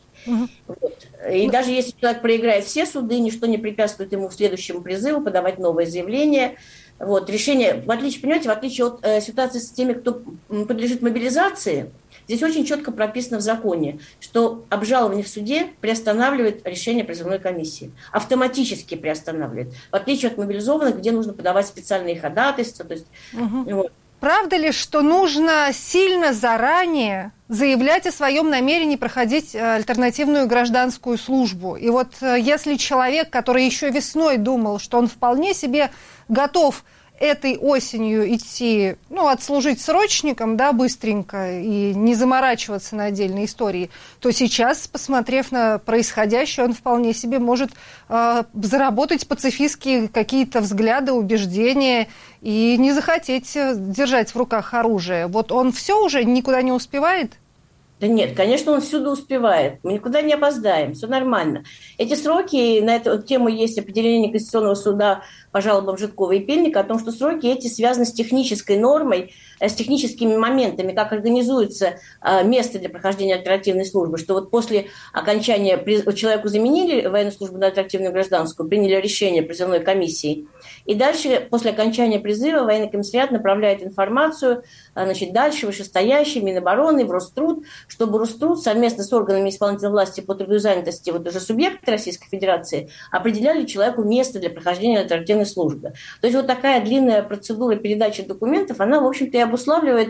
И даже если человек проиграет все суды, ничто не препятствует ему к следующему призыву подавать новое заявление. Решение, в отличие от ситуации с теми, кто подлежит мобилизации, здесь очень четко прописано в законе, что обжалование в суде приостанавливает решение призывной комиссии. Автоматически приостанавливает. В отличие от мобилизованных, где нужно подавать специальные ходатайства. Правда ли, что нужно сильно заранее заявлять о своем намерении проходить альтернативную гражданскую службу? И если человек, который еще весной думал, что он вполне себе готов этой осенью идти, отслужить срочником, быстренько и не заморачиваться на отдельные истории, то сейчас, посмотрев на происходящее, он вполне себе может заработать пацифистские какие-то взгляды, убеждения и не захотеть держать в руках оружие. Он все уже никуда не успевает? Да нет, конечно, он всюду успевает. Мы никуда не опоздаем, все нормально. Эти сроки, на эту тему есть определение Конституционного суда по жалобам Житкова и Пельника о том, что сроки эти связаны с технической нормой, с техническими моментами, как организуется место для прохождения альтернативной службы, что после окончания человеку заменили военную службу на альтернативную гражданскую, приняли решение призывной комиссии, и дальше, после окончания призыва, военный комиссариат направляет информацию дальше вышестоящий Минобороны в Роструд, чтобы Роструд совместно с органами исполнительной власти по труду и занятости, уже субъекты Российской Федерации, определяли человеку место для прохождения альтернативной службы. То есть такая длинная процедура передачи документов, она, в общем-то, и обуславливает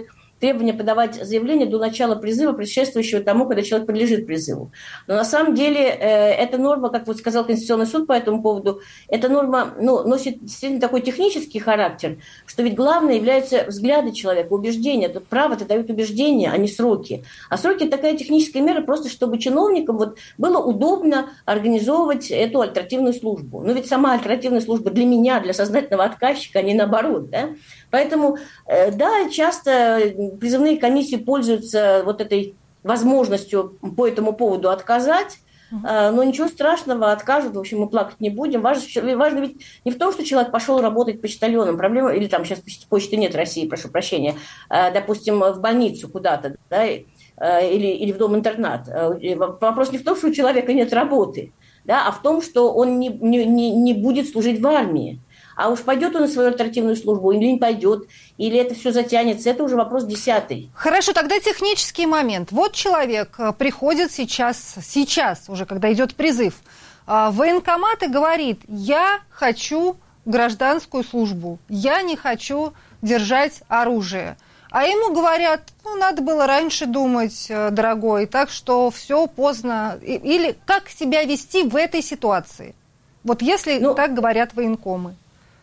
требование подавать заявление до начала призыва, предшествующего тому, когда человек подлежит призыву. Но на самом деле эта норма, как вот сказал Конституционный суд по этому поводу, эта норма носит действительно такой технический характер, что ведь главное являются взгляды человека, убеждения. Тут право-то дают убеждения, а не сроки. А сроки – это такая техническая мера, просто чтобы чиновникам вот было удобно организовывать эту альтернативную службу. Но ведь сама альтернативная служба для меня, для сознательного отказчика, а не наоборот. Да? Поэтому, да, часто призывные комиссии пользуются вот этой возможностью по этому поводу отказать, но ничего страшного, откажут, в общем, мы плакать не будем. Важно ведь не в том, что человек пошел работать почтальоном, проблема, или там сейчас почты нет в России, прошу прощения, допустим, в больницу куда-то, да, или в дом-интернат. Вопрос не в том, что у человека нет работы, да, а в том, что он не будет служить в армии. А уж пойдет он на свою альтернативную службу или не пойдет, или это все затянется, это уже вопрос 10-й. Хорошо, тогда технический момент. Вот человек приходит сейчас уже, когда идет призыв, в военкомат и говорит: я хочу гражданскую службу, я не хочу держать оружие. А ему говорят: надо было раньше думать, дорогой, так что все поздно. Или как себя вести в этой ситуации? Вот если так говорят военкомы.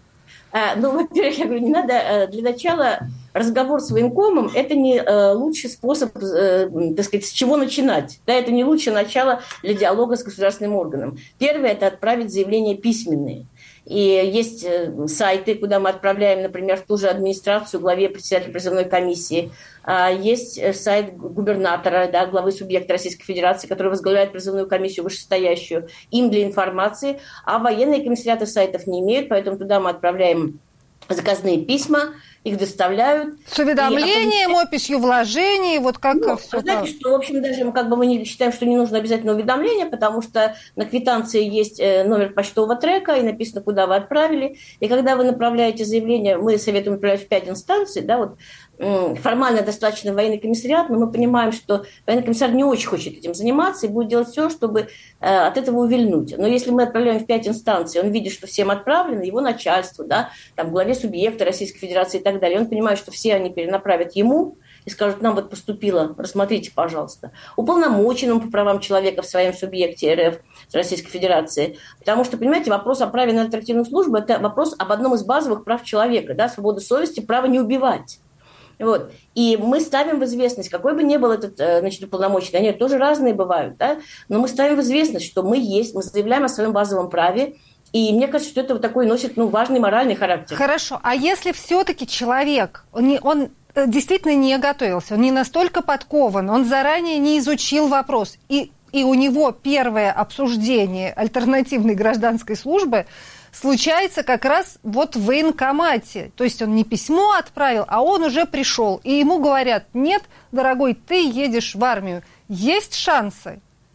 Во-первых, я говорю, не надо, для начала разговор с военкомом – это не лучший способ, так сказать, с чего начинать. Да, это не лучшее начало для диалога с государственным органом. Первое – это отправить заявления письменные. И есть сайты, куда мы отправляем, например, в ту же администрацию, главе председателя призывной комиссии. Есть сайт губернатора, да, главы субъекта Российской Федерации, который возглавляет призывную комиссию вышестоящую, им для информации. А военные комиссариаты сайтов не имеют, поэтому туда мы отправляем заказные письма, их доставляют. С уведомлением, описью вложений, вот как все. Знаете, что, в общем, даже мы не считаем, что не нужно обязательно уведомление, потому что на квитанции есть номер почтового трека, и написано, куда вы отправили. И когда вы направляете заявление, мы советуем отправлять в 5 инстанций, да, вот формально достаточно военный комиссариат, но мы понимаем, что военный комиссар не очень хочет этим заниматься и будет делать все, чтобы от этого увильнуть. Но если мы отправляем в 5 инстанций, он видит, что всем отправлено, его начальство, да, там, главе субъекта Российской Федерации и так далее, он понимает, что все они перенаправят ему и скажут: нам вот поступило, рассмотрите, пожалуйста. Уполномоченному по правам человека в своем субъекте РФ Российской Федерации. Потому что, понимаете, вопрос о праве на альтернативную службу – это вопрос об одном из базовых прав человека, да, свобода совести, право не убивать. Вот. И мы ставим в известность, какой бы ни был этот, значит, уполномоченный, они тоже разные бывают, да, но мы ставим в известность, что мы есть, мы заявляем о своем базовом праве, и мне кажется, что это вот такой носит важный моральный характер. Хорошо, а если все-таки человек, он действительно не готовился, он не настолько подкован, он заранее не изучил вопрос, и у него первое обсуждение альтернативной гражданской службы случается как раз вот в военкомате. То есть он не письмо отправил, а он уже пришел. И ему говорят: нет, дорогой, ты едешь в армию. Есть шансы?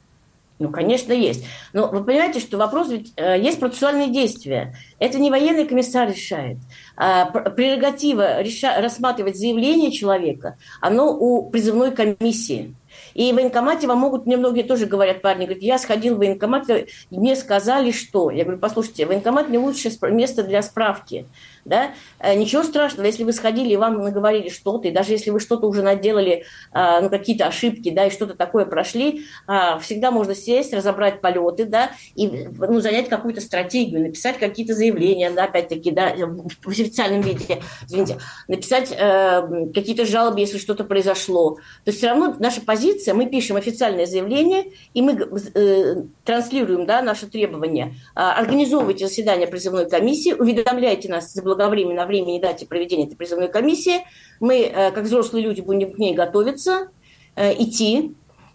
Конечно, есть. Но вы понимаете, что вопрос ведь есть процессуальные действия. Это не военный комиссар решает. Прерогатива рассматривать заявление человека, оно у призывной комиссии. И в военкомате вам могут, мне многие тоже говорят, парни, говорят: я сходил в военкомат, мне сказали, что. Я говорю: послушайте, военкомат не лучшее место для справки. Да? Ничего страшного, если вы сходили и вам наговорили что-то, и даже если вы что-то уже наделали, какие-то ошибки, да, и что-то такое прошли, всегда можно сесть, разобрать полеты, да, и занять какую-то стратегию, написать какие-то заявления, да, опять-таки, да, в официальном виде, извините, написать какие-то жалобы, если что-то произошло. То есть все равно наша позиция, мы пишем официальное заявление, и мы транслируем, да, наши требования. Организовывайте заседание призывной комиссии, уведомляйте нас заблаговременно о времени и дате проведения этой призывной комиссии. Мы, как взрослые люди, будем к ней готовиться, идти.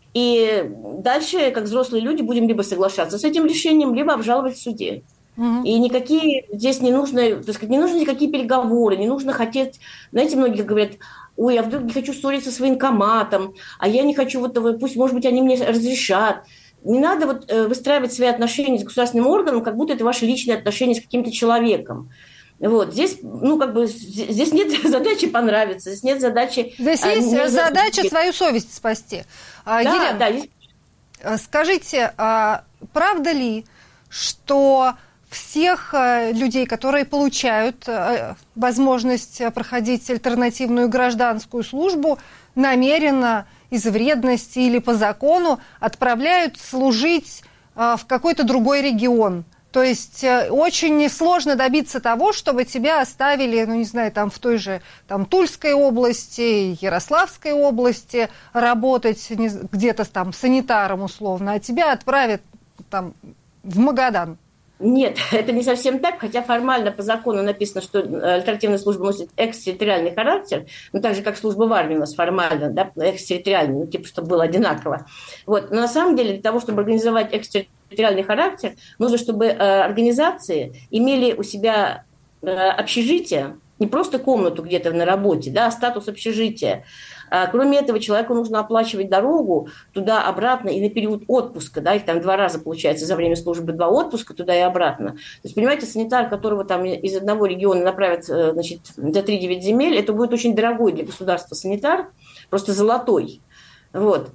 И дальше, как взрослые люди, будем либо соглашаться с этим решением, либо обжаловать в суде. И никакие здесь не нужно, так сказать, не нужны никакие переговоры, не нужно хотеть, знаете, многие говорят: ой, я вдруг не хочу ссориться с военкоматом, а я не хочу, пусть, может быть, они мне разрешат. Не надо выстраивать свои отношения с государственным органом, как будто это ваши личные отношения с каким-то человеком. Вот. Здесь, здесь нет задачи понравиться, здесь нет задачи... Здесь есть задача свою совесть спасти. Елена, есть. Скажите, правда ли, что всех людей, которые получают возможность проходить альтернативную гражданскую службу, намеренно, из вредности или по закону отправляют служить в какой-то другой регион. То есть очень сложно добиться того, чтобы тебя оставили, ну не знаю, там в той же там, Тульской области, Ярославской области работать где-то там санитаром условно, а тебя отправят там в Магадан. Нет, это не совсем так, хотя формально по закону написано, что альтернативная служба носит экстерриториальный характер, ну так же, как служба в армии у нас формально, да, экстерриториальный, ну типа, чтобы было одинаково. Вот. Но на самом деле для того, чтобы организовать экстерриториальный характер, нужно, чтобы организации имели у себя общежитие, не просто комнату где-то на работе, да, а статус общежития. Кроме этого, человеку нужно оплачивать дорогу туда-обратно и на период отпуска, да, их там 2 раза получается за время службы 2 отпуска туда и обратно. То есть, понимаете, санитар, которого там из одного региона направят, значит, за 3-9 земель, это будет очень дорогой для государства санитар, просто золотой. Вот.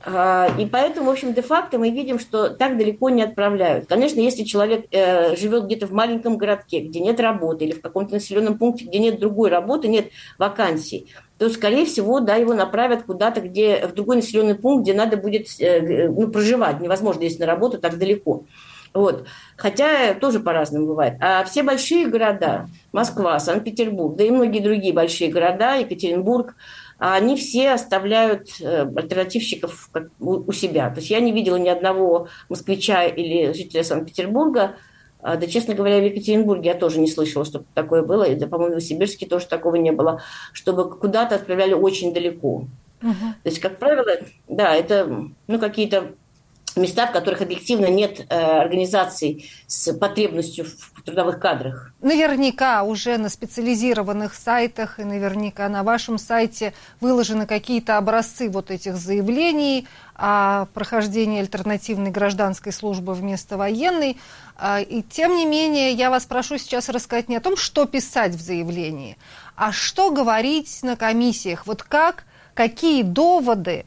И поэтому, в общем, де-факто мы видим, что так далеко не отправляют. Конечно, если человек живет где-то в маленьком городке, где нет работы, или в каком-то населенном пункте, где нет другой работы, нет вакансий, то, скорее всего, да, его направят куда-то, где, в другой населенный пункт, где надо будет проживать. Невозможно ездить на работу так далеко. Вот. Хотя тоже по-разному бывает. А все большие города, Москва, Санкт-Петербург, да и многие другие большие города, Екатеринбург, они все оставляют альтернативщиков у себя. То есть я не видела ни одного москвича или жителя Санкт-Петербурга, да, честно говоря, в Екатеринбурге я тоже не слышала, чтобы такое было, и, да, по-моему, в Новосибирске тоже такого не было, чтобы куда-то отправляли очень далеко. То есть, как правило, да, это какие-то места, в которых объективно нет организаций с потребностью в трудовых кадрах. Наверняка уже на специализированных сайтах и наверняка на вашем сайте выложены какие-то образцы вот этих заявлений о прохождении альтернативной гражданской службы вместо военной. И тем не менее, я вас прошу сейчас рассказать не о том, что писать в заявлении, а что говорить на комиссиях. Вот какие доводы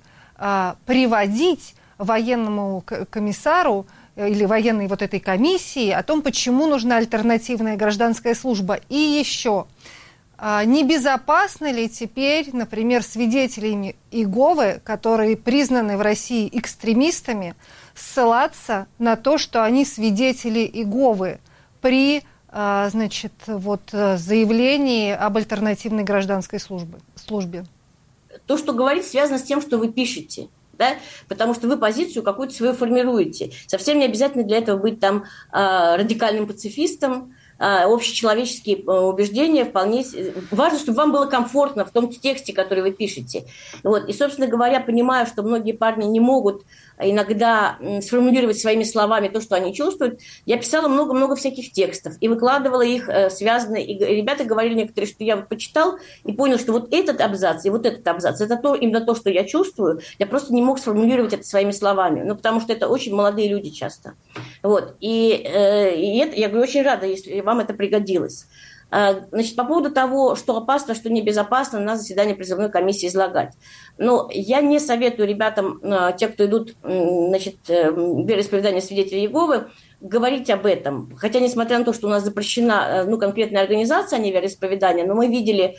приводить военному комиссару или военной вот этой комиссии о том, почему нужна альтернативная гражданская служба. И еще, небезопасно ли теперь, например, свидетелями Иеговы, которые признаны в России экстремистами, ссылаться на то, что они свидетели Иеговы при, заявлении об альтернативной гражданской службе? То, что говорить, связано с тем, что вы пишете. Да? Потому что вы позицию какую-то свою формируете. Совсем не обязательно для этого быть там радикальным пацифистом. Общечеловеческие убеждения вполне... Важно, чтобы вам было комфортно в том тексте, который вы пишете. Вот. И, собственно говоря, понимаю, что многие парни не могут иногда сформулировать своими словами то, что они чувствуют. Я писала много-много всяких текстов и выкладывала их связанно. И ребята говорили некоторые, что я почитал и понял, что вот этот абзац и вот этот абзац – это именно то, что я чувствую. Я просто не мог сформулировать это своими словами. Ну, потому что это очень молодые люди часто. Вот. И это, я говорю, очень рада, если вам это пригодилось. Значит, по поводу того, что опасно, что небезопасно, на заседании призывной комиссии излагать. Но я не советую ребятам, те, кто идут, значит, в вероисповедание свидетелей Иеговы, говорить об этом. Хотя, несмотря на то, что у нас запрещена конкретная организация, а не вероисповедание, но мы видели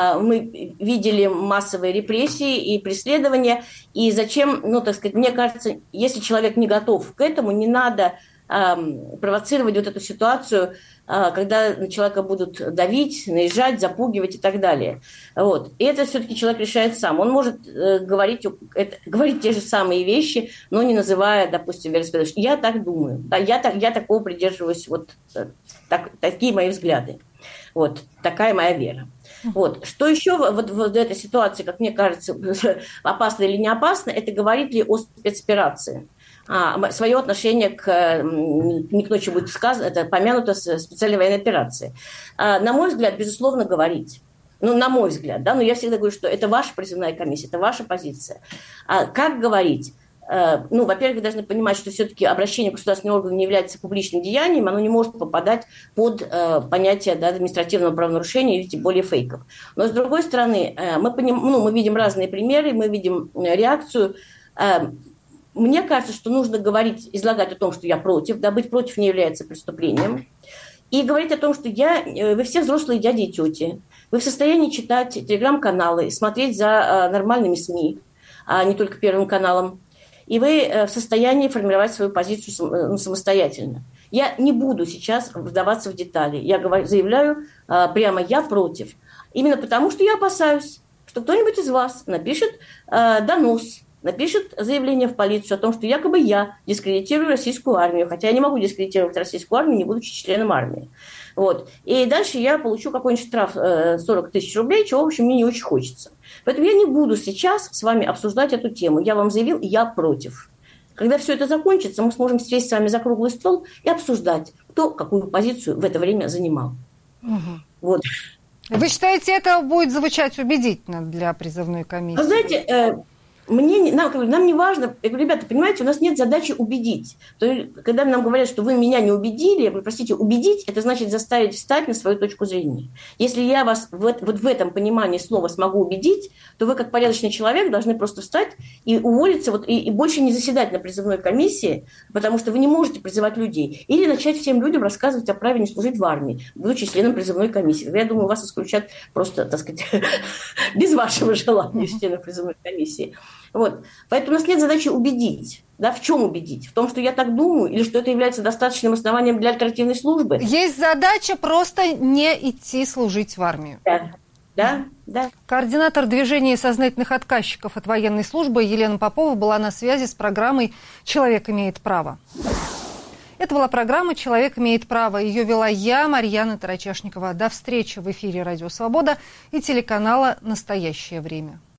массовые репрессии и преследования. И зачем, мне кажется, если человек не готов к этому, не надо провоцировать вот эту ситуацию, когда на человека будут давить, наезжать, запугивать и так далее. Вот. И это все-таки человек решает сам. Он может говорить те же самые вещи, но не называя, допустим, вероисповедание. Я так думаю. Да, я такого придерживаюсь. Вот такие мои взгляды. Вот. Такая моя вера. Вот. Что еще вот в этой ситуации, как мне кажется, опасно или не опасно, это говорит ли о спецоперации. Свое отношение не к то, что будет сказано, это помянуто специальной военной операции. На мой взгляд, безусловно, говорить. На мой взгляд, да, но я всегда говорю, что это ваша призывная комиссия, это ваша позиция. Как говорить? Во-первых, вы должны понимать, что все-таки обращение в государственный орган не является публичным деянием, оно не может попадать под понятие административного правонарушения или тем более фейков. Но, с другой стороны, мы видим разные примеры, мы видим реакцию. мне кажется, что нужно говорить, излагать о том, что я против, да, быть против не является преступлением, и говорить о том, что вы все взрослые дяди и тети, вы в состоянии читать телеграм-каналы, смотреть за нормальными СМИ, а не только Первым каналом, и вы в состоянии формировать свою позицию самостоятельно. Я не буду сейчас вдаваться в детали. Я заявляю прямо, я против. Именно потому, что я опасаюсь, что кто-нибудь из вас напишет донос, напишет заявление в полицию о том, что якобы я дискредитирую российскую армию, хотя я не могу дискредитировать российскую армию, не будучи членом армии. Вот. И дальше я получу какой-нибудь штраф 40 тысяч рублей, чего, в общем, мне не очень хочется. Поэтому я не буду сейчас с вами обсуждать эту тему. Я вам заявил, я против. Когда все это закончится, мы сможем сесть с вами за круглый стол и обсуждать, кто какую позицию в это время занимал. Угу. Вот. Вы считаете, это будет звучать убедительно для призывной комиссии? Вы знаете, нам не важно, я говорю, ребята, понимаете, у нас нет задачи убедить. То есть, когда нам говорят, что вы меня не убедили, я говорю, простите, убедить, это значит заставить встать на свою точку зрения. Если я вас вот в этом понимании слова смогу убедить, то вы, как порядочный человек, должны просто встать и уволиться и больше не заседать на призывной комиссии, потому что вы не можете призывать людей. Или начать всем людям рассказывать о праве не служить в армии, будучи членом призывной комиссии. Я думаю, вас исключат просто, так сказать, без вашего желания членов призывной комиссии. Вот. Поэтому у нас нет задачи убедить. Да, в чем убедить? В том, что я так думаю, или что это является достаточным основанием для альтернативной службы? Есть задача просто не идти служить в армию. Да. Координатор движения сознательных отказчиков от военной службы Елена Попова была на связи с программой «Человек имеет право». Это была программа «Человек имеет право». Ее вела я, Марьяна Тарачешникова. До встречи в эфире «Радио Свобода» и телеканала «Настоящее время».